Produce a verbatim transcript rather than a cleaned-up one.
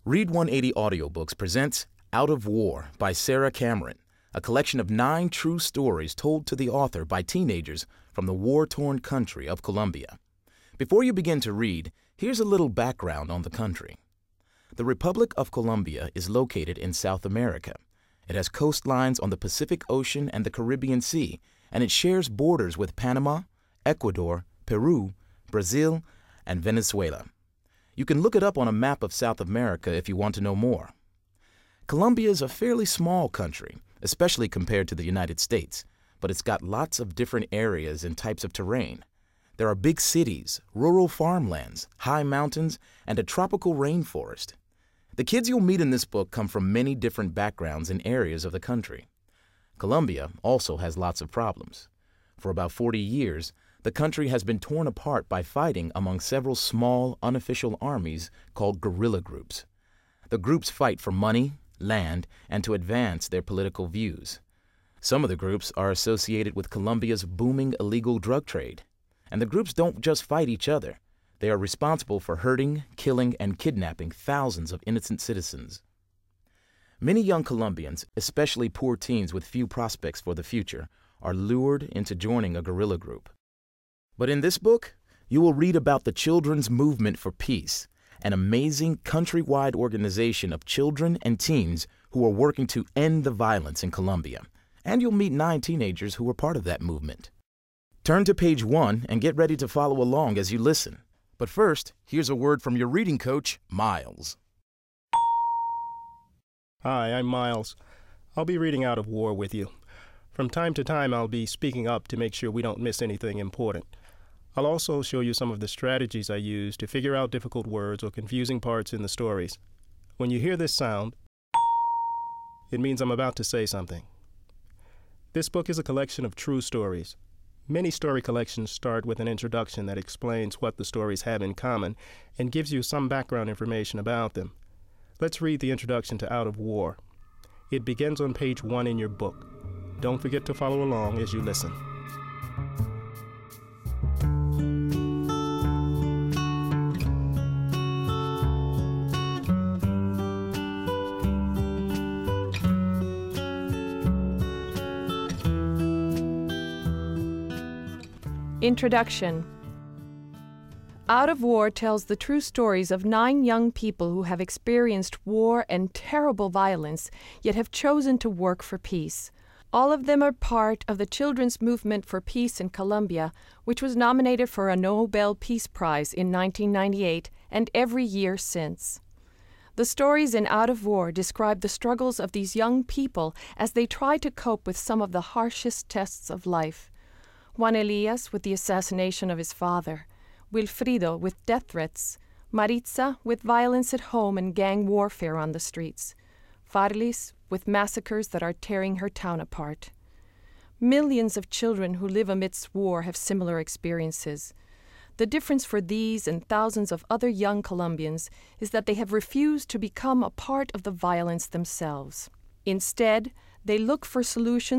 Read one eighty Audiobooks presents Out of War by Sarah Cameron, a collection of nine true stories told to the author by teenagers from the war-torn country of Colombia. Before you begin to read, here's a little background on the country. The Republic of Colombia is located in South America. It has coastlines on the Pacific Ocean and the Caribbean Sea, and it shares borders with Panama, Ecuador, Peru, Brazil, and Venezuela. You can look it up on a map of South America if you want to know more. Colombia is a fairly small country, especially compared to the United States, but it's got lots of different areas and types of terrain. There are big cities, rural farmlands, high mountains, and a tropical rainforest. The kids you'll meet in this book come from many different backgrounds and areas of the country. Colombia also has lots of problems. For about forty years, the country has been torn apart by fighting among several small, unofficial armies called guerrilla groups. The groups fight for money, land, and to advance their political views. Some of the groups are associated with Colombia's booming illegal drug trade. And the groups don't just fight each other. They are responsible for hurting, killing, and kidnapping thousands of innocent citizens. Many young Colombians, especially poor teens with few prospects for the future, are lured into joining a guerrilla group. But in this book, you will read about the Children's Movement for Peace, an amazing countrywide organization of children and teens who are working to end the violence in Colombia. And you'll meet nine teenagers who are part of that movement. Turn to page one and get ready to follow along as you listen. But first, here's a word from your reading coach, Miles. Hi, I'm Miles. I'll be reading Out of War with you. From time to time, I'll be speaking up to make sure we don't miss anything important. I'll also show you some of the strategies I use to figure out difficult words or confusing parts in the stories. When you hear this sound, it means I'm about to say something. This book is a collection of true stories. Many story collections start with an introduction that explains what the stories have in common and gives you some background information about them. Let's read the introduction to Out of War. It begins on page one in your book. Don't forget to follow along as you listen. Introduction. Out of War tells the true stories of nine young people who have experienced war and terrible violence, yet have chosen to work for peace. All of them are part of the Children's Movement for Peace in Colombia, which was nominated for a Nobel Peace Prize in nineteen ninety-eight and every year since. The stories in Out of War describe the struggles of these young people as they try to cope with some of the harshest tests of life. Juan Elias with the assassination of his father, Wilfrido with death threats, Maritza with violence at home and gang warfare on the streets, Farlis with massacres that are tearing her town apart. Millions of children who live amidst war have similar experiences. The difference for these and thousands of other young Colombians is that they have refused to become a part of the violence themselves. Instead, they look for solutions